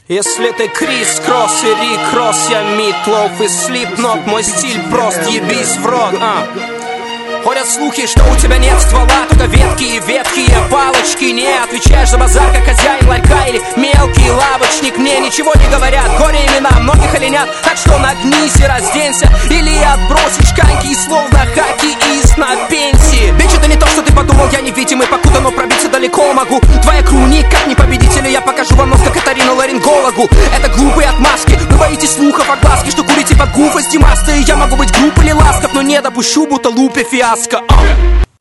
Если ты Крис Кросс и Рик Росс, я Митлоуф и Слипнот. Мой стиль прост, ебись в рот. Ходят слухи, что у тебя нет ствола, только ветки и ветхие палочки. Не отвечаешь за базар, как хозяин ларька или мелкий лавочник. Мне ничего не говорят, горе имена многих оленят. Так что нагнись и разденься, или отбросишь коньки, словно хоккеист на пенсии. Бичь, это не то, что ты подумал, я невидимый покуда, но пробиться далеко могу. Твоя кру никак не победитель, и я покажу вам нос, как Катарину ларингологу. Это глупые отмазки, вы боитесь слухов, огласки, что курите под гуфа с Димастой. Я могу быть груб или ласков, но не допущу, будто лупе фиаско.